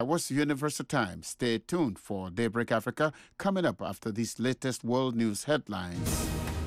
That was Universal Time. Stay tuned for Daybreak Africa coming up after these latest world news headlines.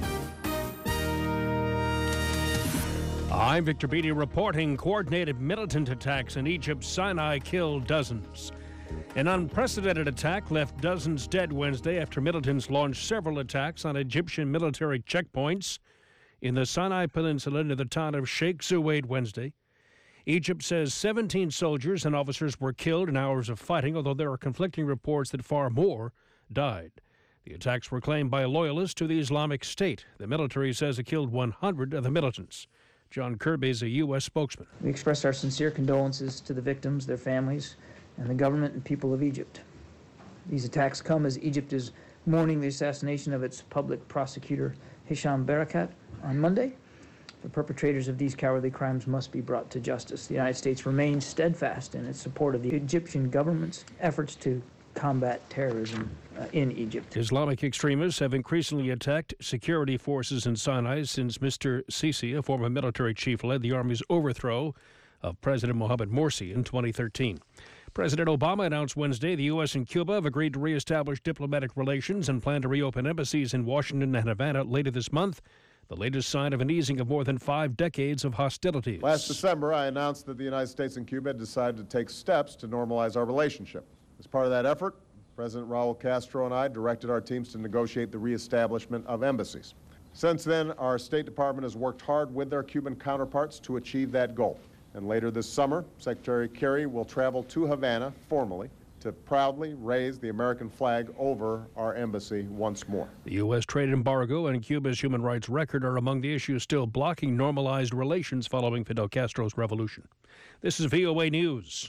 I'm Victor Beatty reporting coordinated militant attacks in Egypt's Sinai killed dozens. An unprecedented attack left dozens dead Wednesday after militants launched several attacks on Egyptian military checkpoints in the Sinai Peninsula near the town of Sheikh Zayed Wednesday. Egypt says 17 soldiers and officers were killed in hours of fighting, although there are conflicting reports that far more died. The attacks were claimed by loyalists to the Islamic State. The military says it killed 100 of the militants. John Kirby is a U.S. spokesman. We express our sincere condolences to the victims, their families, and the government and people of Egypt. These attacks come as Egypt is mourning the assassination of its public prosecutor, Hisham Barakat, on Monday. The perpetrators of these cowardly crimes must be brought to justice. The United States remains steadfast in its support of the Egyptian government's efforts to combat terrorism in Egypt. Islamic extremists have increasingly attacked security forces in Sinai since Mr. Sisi, a former military chief, led the army's overthrow of President Mohamed Morsi in 2013. President Obama announced Wednesday the U.S. and Cuba have agreed to reestablish diplomatic relations and plan to reopen embassies in Washington and Havana later this month, the latest sign of an easing of more than 5 decades of hostilities. Last December, I announced that the United States and Cuba had decided to take steps to normalize our relationship. As part of that effort, President Raul Castro and I directed our teams to negotiate the reestablishment of embassies. Since then, our State Department has worked hard with their Cuban counterparts to achieve that goal. And later this summer, Secretary Kerry will travel to Havana formally to proudly raise the American flag over our embassy once more. The U.S. trade embargo and Cuba's human rights record are among the issues still blocking normalized relations following Fidel Castro's revolution. This is VOA News.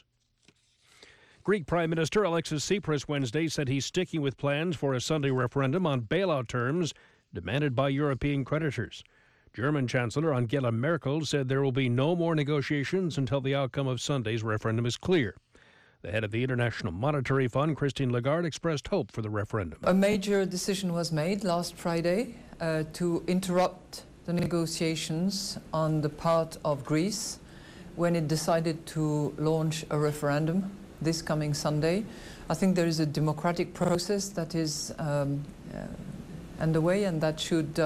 Greek Prime Minister Alexis Tsipras Wednesday said he's sticking with plans for a Sunday referendum on bailout terms demanded by European creditors. German Chancellor Angela Merkel said there will be no more negotiations until the outcome of Sunday's referendum is clear. The head of the International Monetary Fund, Christine Lagarde, expressed hope for the referendum. A major decision was made last Friday to interrupt the negotiations on the part of Greece when it decided to launch a referendum this coming Sunday. I think there is a democratic process that is underway, and that should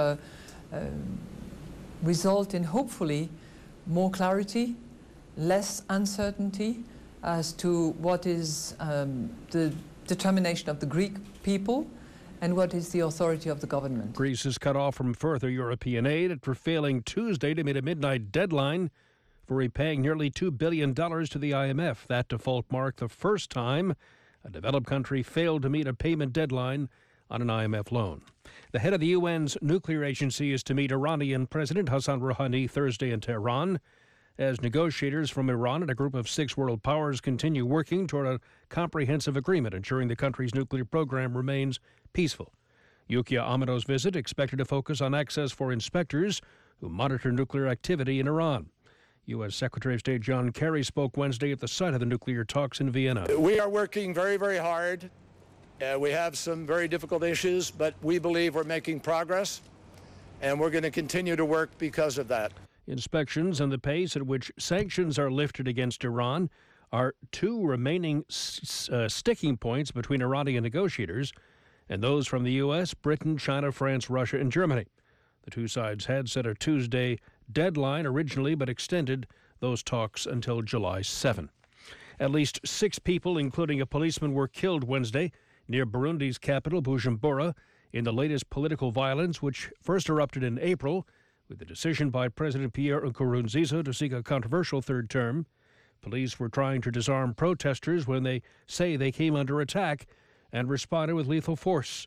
result in hopefully more clarity, less uncertainty as to what is the determination of the Greek people and what is the authority of the government. Greece is cut off from further European aid after failing Tuesday to meet a midnight deadline for repaying nearly $2 billion to the IMF. That default marked the first time a developed country failed to meet a payment deadline on an IMF loan. The head of the UN's nuclear agency is to meet Iranian President Hassan Rouhani Thursday in Tehran as negotiators from Iran and a group of 6 world powers continue working toward a comprehensive agreement ensuring the country's nuclear program remains peaceful. Yukiya Amado's visit expected to focus on access for inspectors who monitor nuclear activity in Iran. U.S. Secretary of State John Kerry spoke Wednesday at the site of the nuclear talks in Vienna. We are working very, very hard. We have some very difficult issues, but we believe we're making progress, and we're going to continue to work because of that. Inspections and the pace at which sanctions are lifted against Iran are 2 remaining sticking points between Iranian negotiators and those from the U.S., Britain, China, France, Russia, and Germany. The 2 sides had set a Tuesday deadline originally, but extended those talks until July 7. At least 6 people, including a policeman, were killed Wednesday near Burundi's capital, Bujumbura, in the latest political violence, which first erupted in April with the decision by President Pierre Nkurunziza to seek a controversial 3rd term. Police were trying to disarm protesters when they say they came under attack and responded with lethal force.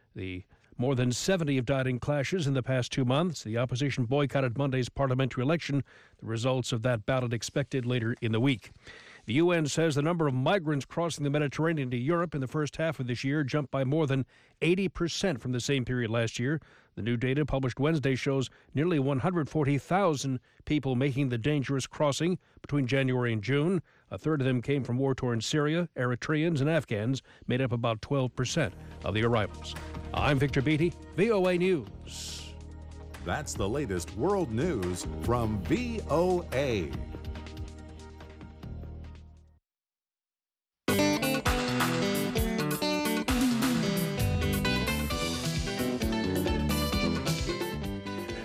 More than 70 have died in clashes in the past 2 months. The opposition boycotted Monday's parliamentary election, the results of that ballot expected later in the week. The UN says the number of migrants crossing the Mediterranean to Europe in the first half of this year jumped by more than 80% from the same period last year. The new data published Wednesday shows nearly 140,000 people making the dangerous crossing between January and June. A third of them came from war-torn Syria. Eritreans and Afghans made up about 12% of the arrivals. I'm Victor Beatty, VOA News. That's the latest world news from VOA.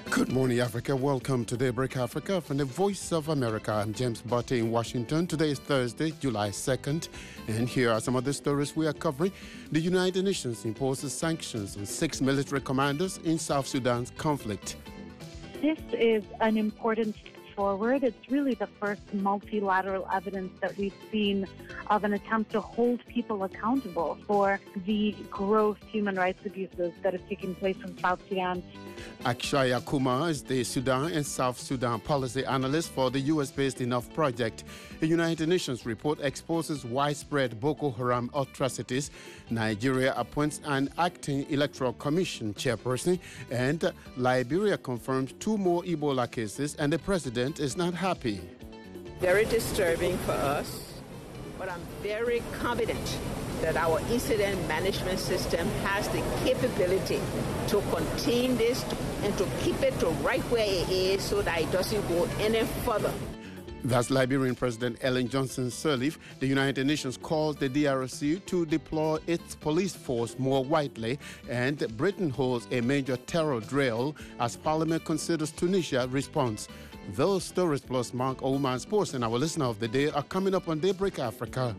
Good morning, Africa. Welcome to Daybreak Africa from the Voice of America. I'm James Botte in Washington. Today is Thursday, July 2nd, and here are some of the stories we are covering. The United Nations imposes sanctions on 6 military commanders in South Sudan's conflict. This is an important step forward. It's really the first multilateral evidence that we've seen of an attempt to hold people accountable for the gross human rights abuses that have taken place in South Sudan. Akshaya Kumar is the Sudan and South Sudan policy analyst for the U.S.-based Enough Project. A United Nations report exposes widespread Boko Haram atrocities. Nigeria appoints an acting electoral commission chairperson, and Liberia confirms 2 more Ebola cases, and the president is not happy. Very disturbing for us, but I'm very confident that our incident management system has the capability to contain this and to keep it to right where it is so that it doesn't go any further. That's Liberian President Ellen Johnson Sirleaf. The United Nations calls the DRC to deploy its police force more widely, and Britain holds a major terror drill as Parliament considers Tunisia response. Those stories plus Mark Oman Sports and our listener of the day are coming up on Daybreak Africa.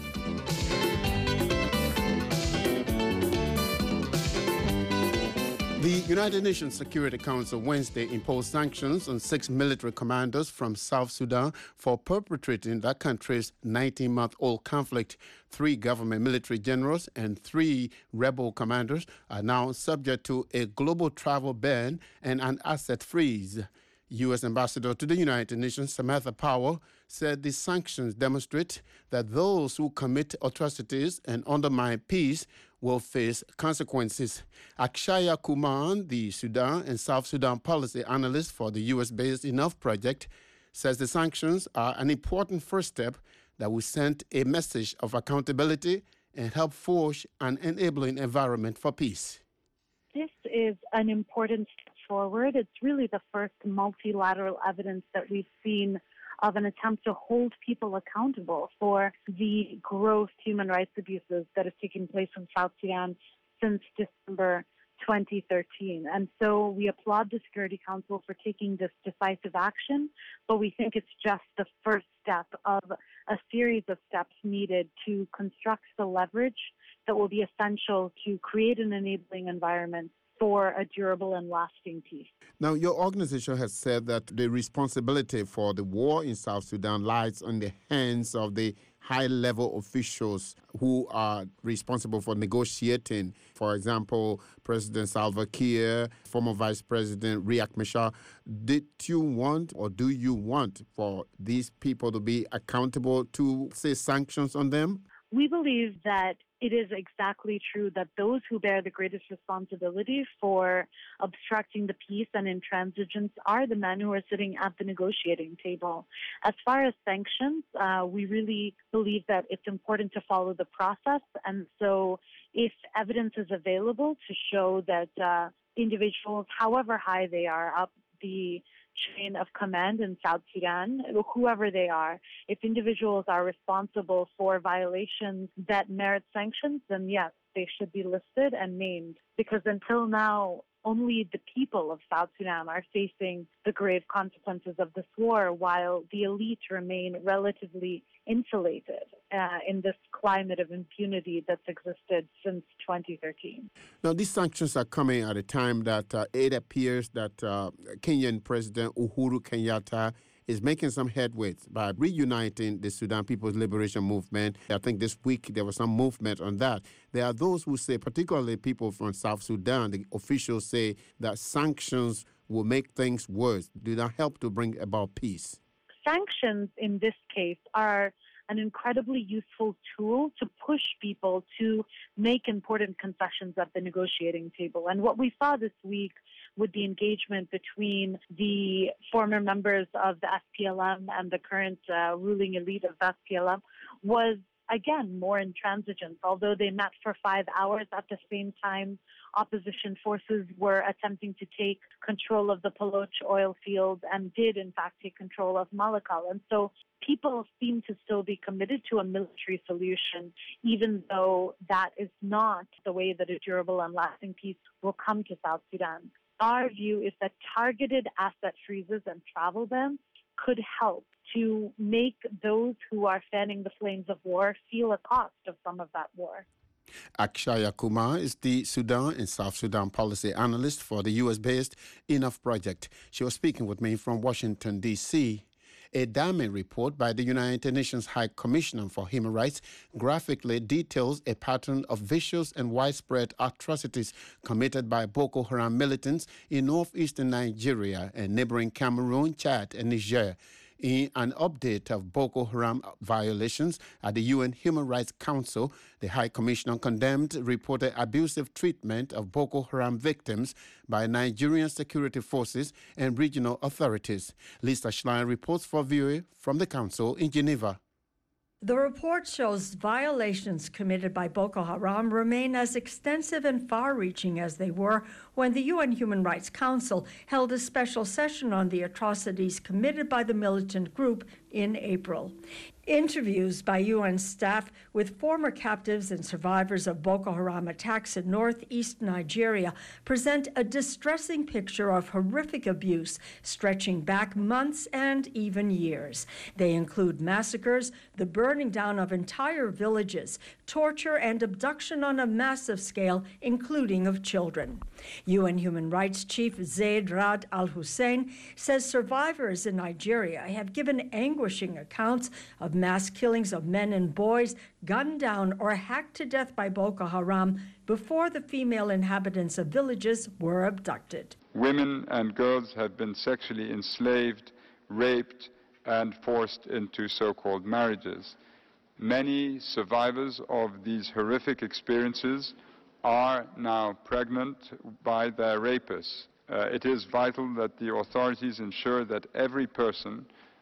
The United Nations Security Council Wednesday imposed sanctions on 6 military commanders from South Sudan for perpetrating that country's 19-month-old conflict. 3 government military generals and 3 rebel commanders are now subject to a global travel ban and an asset freeze. U.S. Ambassador to the United Nations, Samantha Power, said the sanctions demonstrate that those who commit atrocities and undermine peace will face consequences. Akshaya Kumar, the Sudan and South Sudan policy analyst for the U.S.-based Enough Project, says the sanctions are an important first step that will send a message of accountability and help forge an enabling environment for peace. This is an important step forward. It's really the first multilateral evidence that we've seen of an attempt to hold people accountable for the gross human rights abuses that have taken place in South Sudan since December 2013. And so we applaud the Security Council for taking this decisive action, but we think it's just the first step of a series of steps needed to construct the leverage that will be essential to create an enabling environment for a durable and lasting peace. Now, your organization has said that the responsibility for the war in South Sudan lies on the hands of the high-level officials who are responsible for negotiating. For example, President Salva Kiir, former Vice President Riek Machar. Did you want or do you want for these people to be accountable to, say, sanctions on them? We believe that it is exactly true that those who bear the greatest responsibility for obstructing the peace and intransigence are the men who are sitting at the negotiating table. As far as sanctions, we really believe that it's important to follow the process. And so if evidence is available to show that individuals, however high they are up the chain of command in South Sudan, whoever they are, if individuals are responsible for violations that merit sanctions, then yes, they should be listed and named. Because until now, only the people of South Sudan are facing the grave consequences of this war, while the elite remain relatively insulated in this climate of impunity that's existed since 2013. Now, these sanctions are coming at a time that it appears that Kenyan President Uhuru Kenyatta is making some headway by reuniting the Sudan People's Liberation Movement. I think this week there was some movement on that. There are those who say, particularly people from South Sudan, the officials say that sanctions will make things worse, do not help to bring about peace. Sanctions in this case are an incredibly useful tool to push people to make important concessions at the negotiating table. And what we saw this week with the engagement between the former members of the SPLM and the current ruling elite of the SPLM was, again, more intransigence. Although they met for 5 hours, at the same time, opposition forces were attempting to take control of the Paloch oil field and did, in fact, take control of Malakal. And so people seem to still be committed to a military solution, even though that is not the way that a durable and lasting peace will come to South Sudan. our view is that targeted asset freezes and travel bans could help to make those who are fanning the flames of war feel a cost of some of that war. Akshaya Kumar is the Sudan and South Sudan policy analyst for the U.S.-based Enough Project. She was speaking with me from Washington, D.C. A damning report by the United Nations High Commissioner for Human Rights graphically details a pattern of vicious and widespread atrocities committed by Boko Haram militants in northeastern Nigeria and neighboring Cameroon, Chad, and Niger. In an update of Boko Haram violations at the UN Human Rights Council, the High Commissioner condemned reported abusive treatment of Boko Haram victims by Nigerian security forces and regional authorities. Lisa Schlein reports for VOA from the Council in Geneva. The report shows violations committed by Boko Haram remain as extensive and far-reaching as they were when the UN Human Rights Council held a special session on the atrocities committed by the militant group in April. Interviews by UN staff with former captives and survivors of Boko Haram attacks in northeast Nigeria present a distressing picture of horrific abuse stretching back months and even years. They include massacres, the burning down of entire villages, torture and abduction on a massive scale, including of children. UN Human Rights Chief Zeid Ra'ad Al Hussein says survivors in Nigeria have given anguishing accounts of mass killings of men and boys gunned down or hacked to death by Boko Haram before the female inhabitants of villages were abducted. Women and girls have been sexually enslaved, raped, and forced into so-called marriages. Many survivors of these horrific experiences are now pregnant by their rapists. It is vital that the authorities ensure that every person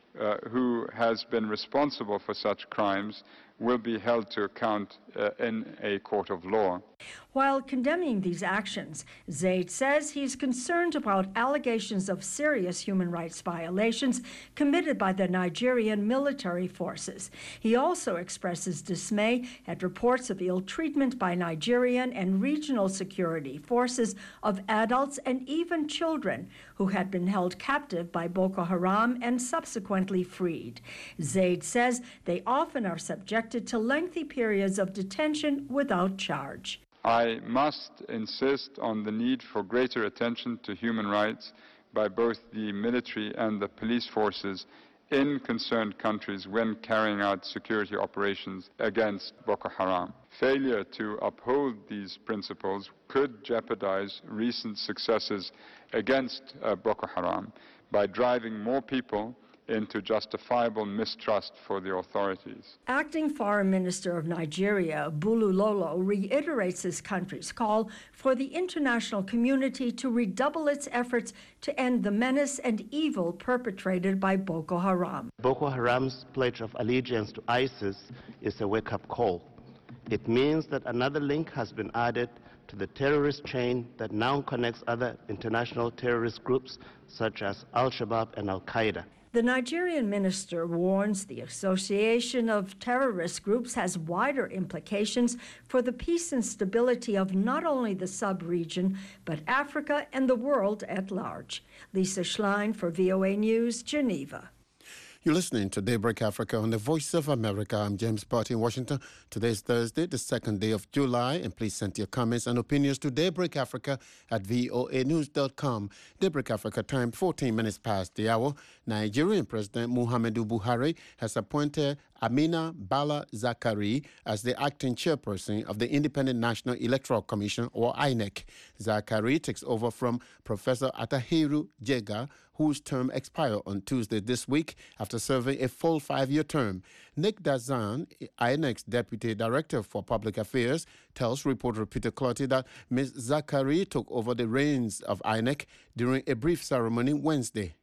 who has been responsible for such crimes will be held to account in a court of law. While condemning these actions, Zeid says he's concerned about allegations of serious human rights violations committed by the Nigerian military forces. He also expresses dismay at reports of ill treatment by Nigerian and regional security forces of adults and even children who had been held captive by Boko Haram and subsequently freed. Zeid says they often are subjected to lengthy periods of detention without charge. I must insist on the need for greater attention to human rights by both the military and the police forces in concerned countries when carrying out security operations against Boko Haram. Failure to uphold these principles could jeopardize recent successes against Boko Haram by driving more people into justifiable mistrust for the authorities. Acting Foreign Minister of Nigeria, Bulu Lolo, reiterates his country's call for the international community to redouble its efforts to end the menace and evil perpetrated by Boko Haram. Boko Haram's pledge of allegiance to ISIS is a wake-up call. It means that another link has been added to the terrorist chain that now connects other international terrorist groups such as Al-Shabaab and Al-Qaeda. The Nigerian minister warns the association of terrorist groups has wider implications for the peace and stability of not only the sub-region, but Africa and the world at large. Lisa Schlein for VOA News, Geneva. You're listening to Daybreak Africa on the Voice of America. I'm James Barty in Washington. Today is Thursday, the 2nd day of July, and please send your comments and opinions to Daybreak Africa at voanews.com. Daybreak Africa time, 14 minutes past the hour. Nigerian President Muhammadu Buhari has appointed Amina Bala Zakari as the acting chairperson of the Independent National Electoral Commission, or INEC. Zakari takes over from Professor Atahiru Jega, whose term expired on Tuesday this week after serving a full 5-year term. Nick Dazan, INEC's Deputy Director for Public Affairs, tells reporter Peter Clotty that Ms. Zakari took over the reins of INEC during a brief ceremony Wednesday.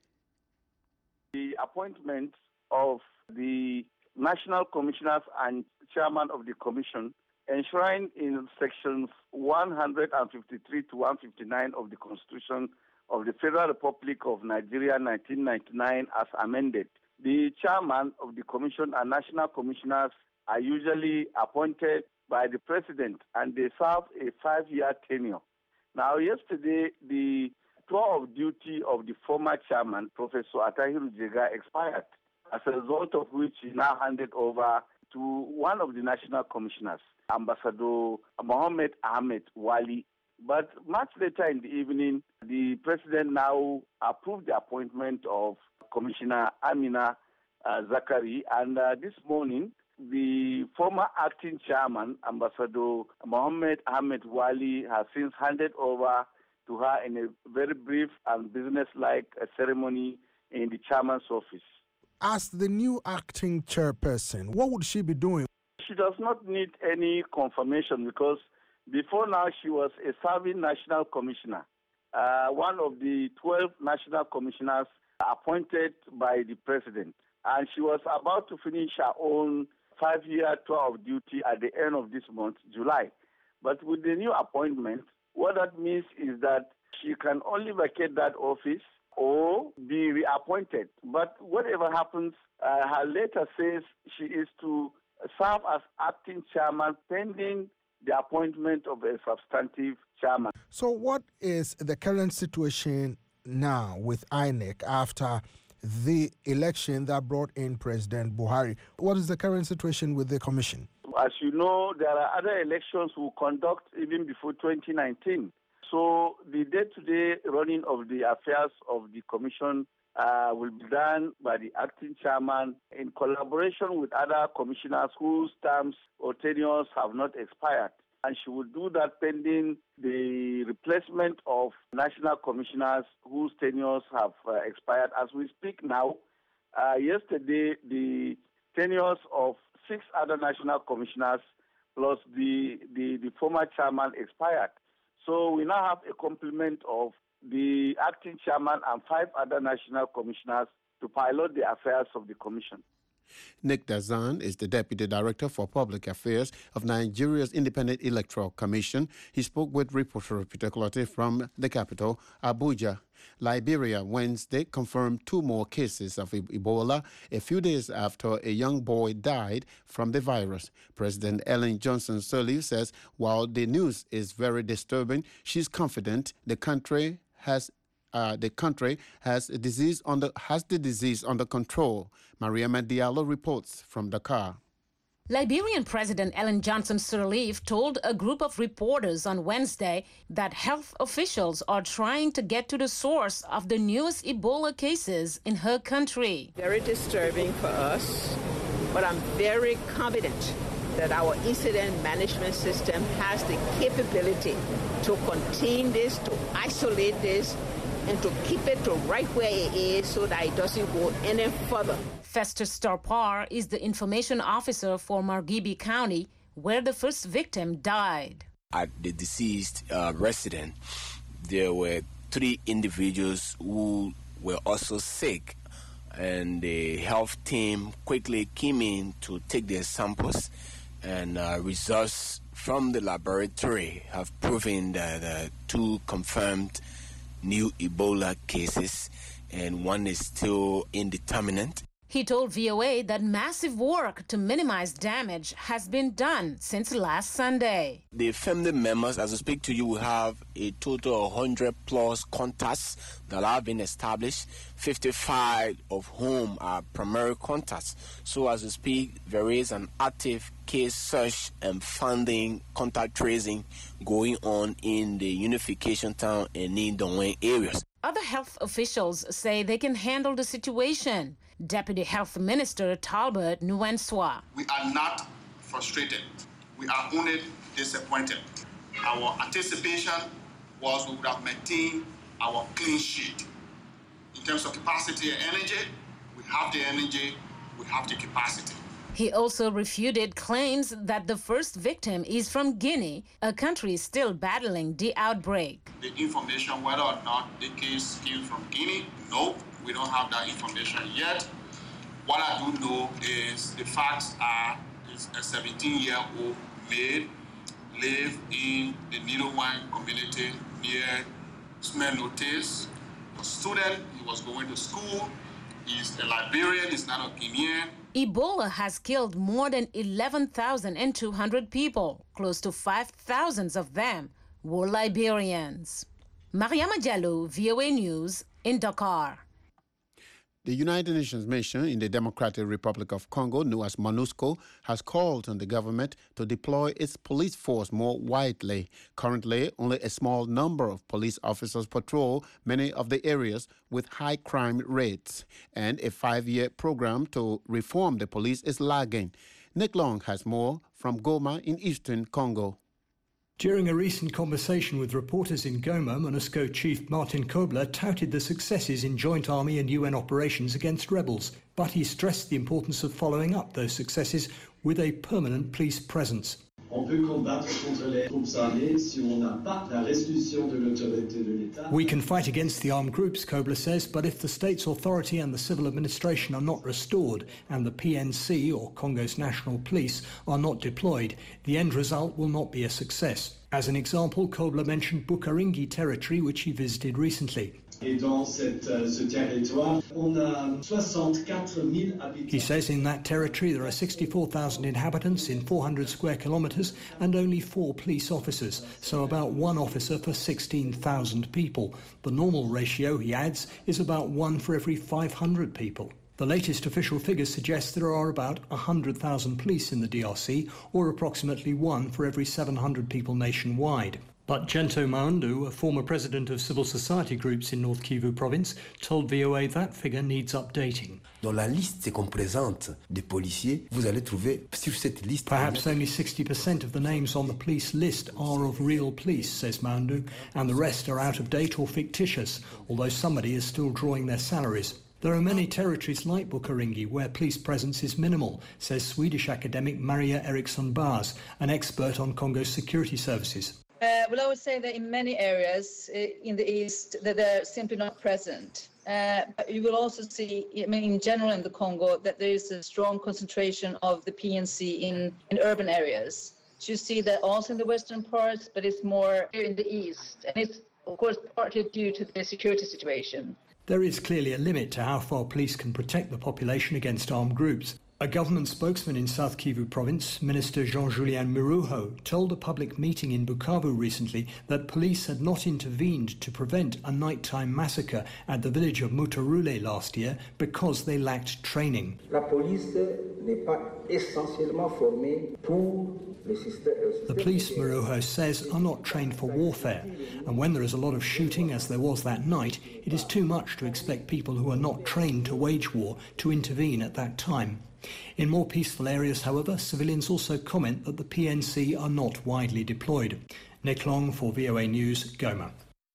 The appointment of the National Commissioners and Chairman of the Commission enshrined in sections 153 to 159 of the Constitution of the Federal Republic of Nigeria 1999 as amended. The chairman of the commission and national commissioners are usually appointed by the president, and they serve a 5-year tenure. Now, yesterday, the tour of duty of the former chairman, Professor Atahiru Jega, expired, as a result of which he now handed over to one of the national commissioners, Ambassador Mohammed Ahmed Wali. But much later in the evening, the president now approved the appointment of Commissioner Amina Zakari, and this morning, the former acting chairman, Ambassador Mohammed Ahmed Wali, has since handed over to her in a very brief and business-like ceremony in the chairman's office. As the new acting chairperson, what would she be doing? She does not need any confirmation because before now she was a serving national commissioner, one of the 12 national commissioners appointed by the president. And she was about to finish her own 5-year tour of duty at the end of this month, July. But with the new appointment, what that means is that she can only vacate that office or be reappointed. But whatever happens, her letter says she is to serve as acting chairman pending the appointment of a substantive chairman. So what is the current situation now with INEC after the election that brought in President Buhari? What is the current situation with the commission? As you know, there are other elections we'll conduct even before 2019. So the day-to-day running of the affairs of the commission will be done by the acting chairman in collaboration with other commissioners whose terms or tenures have not expired. And she will do that pending the replacement of national commissioners whose tenures have expired. As we speak now, yesterday the tenures of 6 other national commissioners plus the former chairman expired. So we now have a complement of the acting chairman and 5 other national commissioners to pilot the affairs of the commission. Nick Dazan is the Deputy Director for Public Affairs of Nigeria's Independent Electoral Commission. He spoke with reporter Peter Clottey from the capital, Abuja. Liberia Wednesday confirmed 2 more cases of Ebola a few days after a young boy died from the virus. President Ellen Johnson Sirleaf says while the news is very disturbing, she's confident the country has the disease under control. Maria Diallo reports from Dakar. Liberian President Ellen Johnson Sirleaf told a group of reporters on Wednesday that health officials are trying to get to the source of the newest Ebola cases in her country. Very disturbing for us, but I'm very confident that our incident management system has the capability to contain this, to isolate this, and to keep it to right where it is so that it doesn't go any further. Festus Starpar is the information officer for Margibi County, where the first victim died. At the deceased resident, there were 3 individuals who were also sick, and the health team quickly came in to take their samples, and results from the laboratory have proven that 2 confirmed new Ebola cases, and 1 is still indeterminate. He told VOA that massive work to minimize damage has been done since last Sunday. The family members, as I speak to you, we have a total of 100+ contacts that have been established, 55 of whom are primary contacts. So as we speak, there is an active case search and finding, contact tracing going on in the Unification Town and Nidongwen areas. Other health officials say they can handle the situation. Deputy Health Minister Talbot Nuenswa. We are not frustrated. We are only disappointed. Our anticipation was we would have maintained our clean sheet. In terms of capacity and energy, we have the energy, we have the capacity. He also refuted claims that the first victim is from Guinea, a country still battling the outbreak. The information whether or not the case came from Guinea, no, we don't have that information yet. What I do know is the facts are a 17-year-old male live in the Nidongwen community near Smenotes. A student, he was going to school. He's a Liberian, he's not a Guinean. Ebola has killed more than 11,200 people. Close to 5,000 of them were Liberians. Mariama Diallo, VOA News, in Dakar. The United Nations mission in the Democratic Republic of Congo, known as MONUSCO, has called on the government to deploy its police force more widely. Currently, only a small number of police officers patrol many of the areas with high crime rates, and a 5-year program to reform the police is lagging. Nick Long has more from Goma in eastern Congo. During a recent conversation with reporters in Goma, MONUSCO Chief Martin Kobler touted the successes in joint army and UN operations against rebels, but he stressed the importance of following up those successes with a permanent police presence. We can fight against the armed groups, Kobler says, but if the state's authority and the civil administration are not restored and the PNC, or Congo's National Police, are not deployed, the end result will not be a success. As an example, Kobler mentioned Bukaringi territory, which he visited recently. He says in that territory there are 64,000 inhabitants in 400 square kilometres and only 4 police officers, so about 1 officer for 16,000 people. The normal ratio, he adds, is about 1 for every 500 people. The latest official figures suggest there are about 100,000 police in the DRC, or approximately 1 for every 700 people nationwide. But Gento Maundu, a former president of civil society groups in North Kivu province, told VOA that figure needs updating. Perhaps only 60% of the names on the police list are of real police, says Maundu, and the rest are out of date or fictitious, although somebody is still drawing their salaries. There are many territories like Bukaringi where police presence is minimal, says Swedish academic Maria Eriksson Bars, an expert on Congo's security services. Well, I would say that in many areas in the east that they're simply not present. You will also see, in general in the Congo, that there is a strong concentration of the PNC in urban areas. So you see that also in the western parts, but it's more here in the east. And it's, of course, partly due to the security situation. There is clearly a limit to how far police can protect the population against armed groups. A government spokesman in South Kivu province, Minister Jean-Julien Miruho, told a public meeting in Bukavu recently that police had not intervened to prevent a nighttime massacre at the village of Mutarule last year because they lacked training. The police, Miruho says, are not trained for warfare, and when there is a lot of shooting, as there was that night, it is too much to expect people who are not trained to wage war to intervene at that time. In more peaceful areas, however, civilians also comment that the PNC are not widely deployed. Nick Long for VOA News, Goma.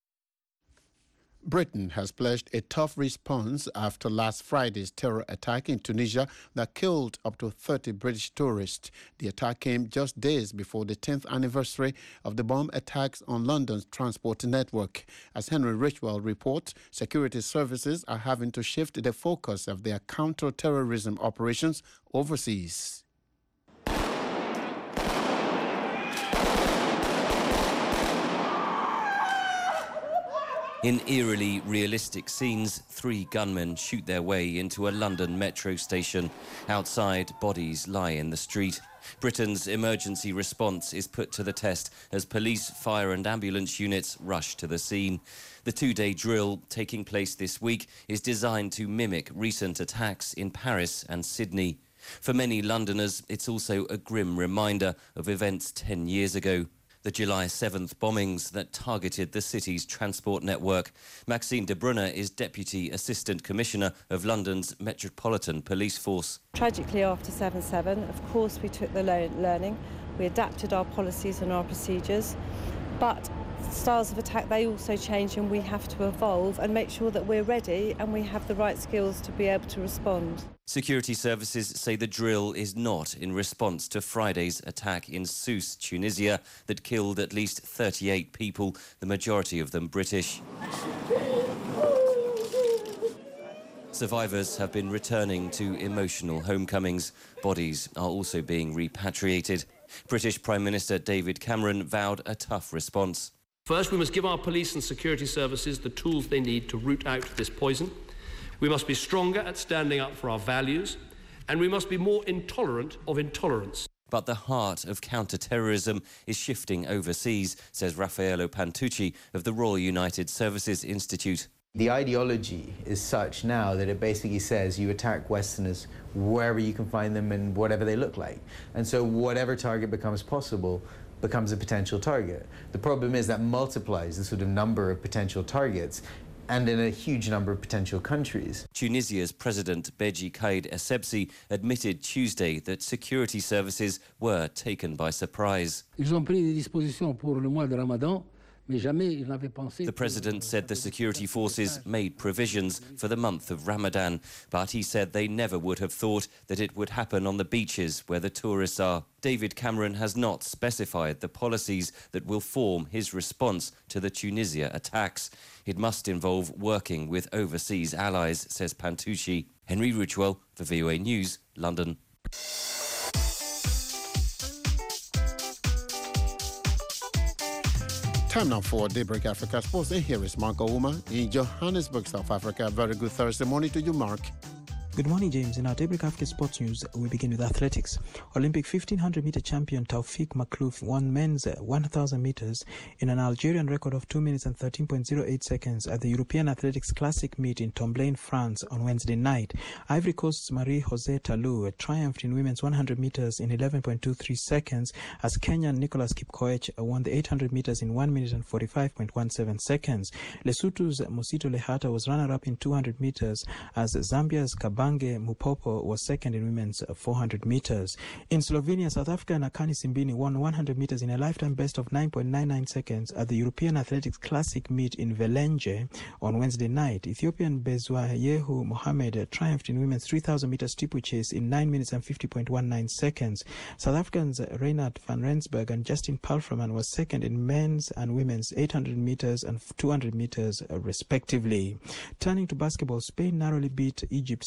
Britain has pledged a tough response after last Friday's terror attack in Tunisia that killed up to 30 British tourists. The attack came just days before the 10th anniversary of the bomb attacks on London's transport network. As Henry Richwell reports, security services are having to shift the focus of their counter-terrorism operations overseas. In eerily realistic scenes, 3 gunmen shoot their way into a London metro station. Outside, bodies lie in the street. Britain's emergency response is put to the test as police, fire and ambulance units rush to the scene. The 2-day drill, taking place this week, is designed to mimic recent attacks in Paris and Sydney. For many Londoners, it's also a grim reminder of events 10 years ago. The July 7th bombings that targeted the city's transport network. Maxine de Brunner is Deputy Assistant Commissioner of London's Metropolitan Police Force. Tragically, after 7/7, of course, we took the learning. We adapted our policies and our procedures. But styles of attack, they also change, and we have to evolve and make sure that we're ready and we have the right skills to be able to respond. Security services say the drill is not in response to Friday's attack in Sousse, Tunisia, that killed at least 38 people, the majority of them British. Survivors have been returning to emotional homecomings. Bodies are also being repatriated. British Prime Minister David Cameron vowed a tough response. First, we must give our police and security services the tools they need to root out this poison. We must be stronger at standing up for our values, and we must be more intolerant of intolerance. But the heart of counter-terrorism is shifting overseas, says Raffaello Pantucci of the Royal United Services Institute. The ideology is such now that it basically says you attack Westerners wherever you can find them and whatever they look like. And so whatever target becomes possible becomes a potential target. The problem is that multiplies the sort of number of potential targets and in a huge number of potential countries. Tunisia's President Beji Caid Essebsi admitted Tuesday that security services were taken by surprise. Ils ont pris des dispositions pour le mois de Ramadan. The president said the security forces made provisions for the month of Ramadan, but he said they never would have thought that it would happen on the beaches where the tourists are. David Cameron has not specified the policies that will form his response to the Tunisia attacks. It must involve working with overseas allies, says Pantucci. Henry Ridgewell for VOA News, London. Time now for Daybreak Africa Sports, and here is Mark Ouma in Johannesburg, South Africa. Very good Thursday morning to you, Mark. Good morning, James. In our Daybreak Africa Sports News, we begin with athletics. Olympic 1500-meter champion Taufik Makhlouf won men's 1,000 meters in an Algerian record of 2 minutes and 13.08 seconds at the European Athletics Classic meet in Tomblain, France on Wednesday night. Ivory Coast's Marie-José Talou triumphed in women's 100 meters in 11.23 seconds as Kenyan Nicholas Kipkoech won the 800 meters in 1 minute and 45.17 seconds. Lesotho's Mosito Lehata was runner-up in 200 meters as Zambia's Kabange Mupopo was second in women's 400 meters. In Slovenia, South African Akani Simbini won 100 meters in a lifetime best of 9.99 seconds at the European Athletics Classic meet in Velenge on Wednesday night. Ethiopian Bezwayehu Mohammed triumphed in women's 3,000 meter steeplechase in 9 minutes and 50.19 seconds. South Africans Reinhard van Rensburg and Justin Palfreman was second in men's and women's 800 meters and 200 meters respectively. Turning to basketball, Spain narrowly beat Egypt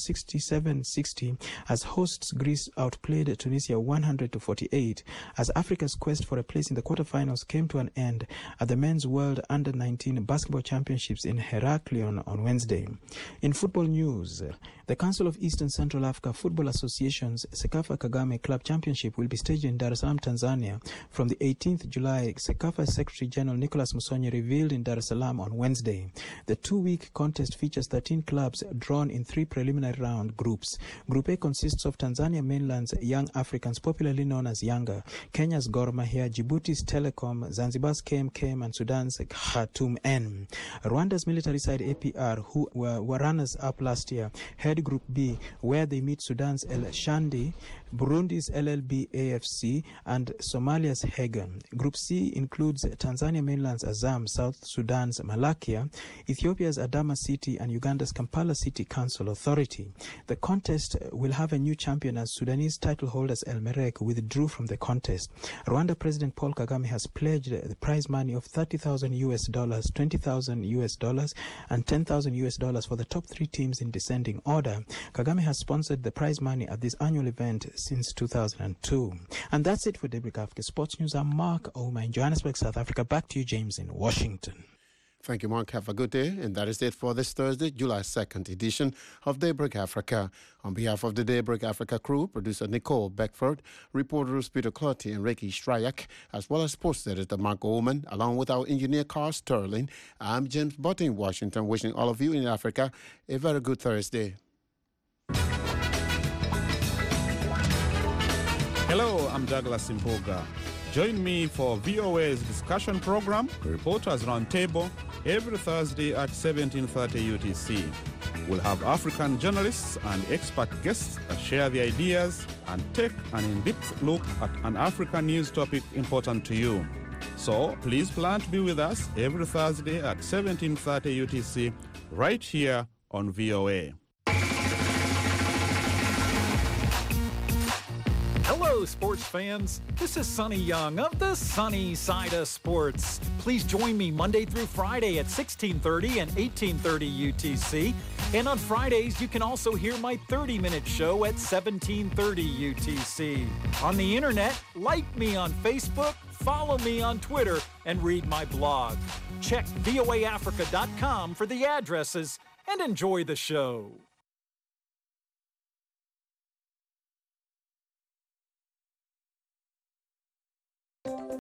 67-60 as hosts Greece outplayed Tunisia 100-48 as Africa's quest for a place in the quarterfinals came to an end at the Men's World Under-19 Basketball Championships in Heraklion on Wednesday. In football news, the Council of East and Central Africa Football Association's Sekafa Kagame Club Championship will be staged in Dar es Salaam, Tanzania from the 18th July, Sekafa Secretary General Nicholas Musonye revealed in Dar es Salaam on Wednesday. The two-week contest features 13 clubs drawn in 3 preliminary round groups. Group A consists of Tanzania mainland's Young Africans, popularly known as Yanga, Kenya's Gor Mahia, Djibouti's Telecom, Zanzibar's KMKM, and Sudan's Khartoum N. Rwanda's military side APR, who were runners-up last year, head Group B, where they meet Sudan's El Shandi, Burundi's LLB AFC, and Somalia's Hagan. Group C includes Tanzania mainland's Azam, South Sudan's Malakia, Ethiopia's Adama City, and Uganda's Kampala City Council Authority. The contest will have a new champion as Sudanese title holders El Merreikh withdrew from the contest. Rwanda President Paul Kagame has pledged the prize money of $30,000 US, $20,000 US, and $10,000 US for the top 3 teams in descending order. Kagame has sponsored the prize money at this annual event since 2002. And that's it for Daybreak Africa Sports News. I'm Mark Ouma in Johannesburg, South Africa. Back to you, James, in Washington. Thank you, Mark. Have a good day. And that is it for this Thursday, July 2nd edition of Daybreak Africa. On behalf of the Daybreak Africa crew, producer Nicole Beckford, reporters Peter Clotty and Ricky Stryak, as well as sports editor Mark Oman, along with our engineer Carl Sterling, I'm James Butt in Washington, wishing all of you in Africa a very good Thursday. Hello, I'm Douglas Impoga. Join me for VOA's discussion program, Reporters Roundtable, every Thursday at 17:30 UTC. We'll have African journalists and expert guests that share the ideas and take an in-depth look at an African news topic important to you. So please plan to be with us every Thursday at 17:30 UTC right here on VOA. Hello, sports fans. This is Sonny Young of the Sunny Side of Sports. Please join me Monday through Friday at 16:30 and 18:30 UTC. And on Fridays, you can also hear my 30-minute show at 17:30 UTC. On the internet, like me on Facebook, follow me on Twitter, and read my blog. Check voaafrica.com for the addresses and enjoy the show.